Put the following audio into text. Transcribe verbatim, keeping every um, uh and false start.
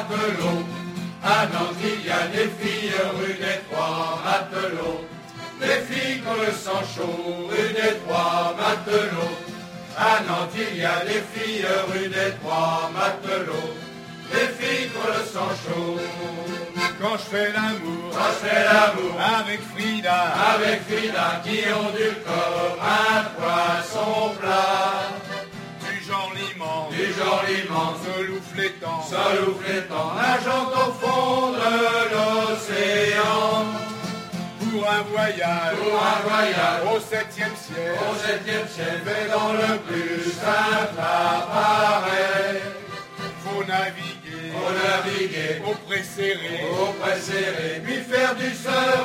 matelots. À Nantes, il y a des filles rue des Trois Matelots. Des filles qui ont le sang chaud rue des Trois Matelots. À Nantes, il y a des filles rue des Trois Matelots. Des filles qui ont le sang chaud. Quand je fais l'amour, Quand je fais l'amour avec Frida, avec Frida, qui ondule comme un poisson plat. du genre l'immense, Du genre l'immense, seul ou flétant, seul ou flétant, nageant au fond de l'océan. pour un voyage, Pour un voyage au septième ciel, au septième ciel, fait dans le plus simple appareil. faut naviguer, Pour naviguer au pré serré, au pré serré, puis faire du surf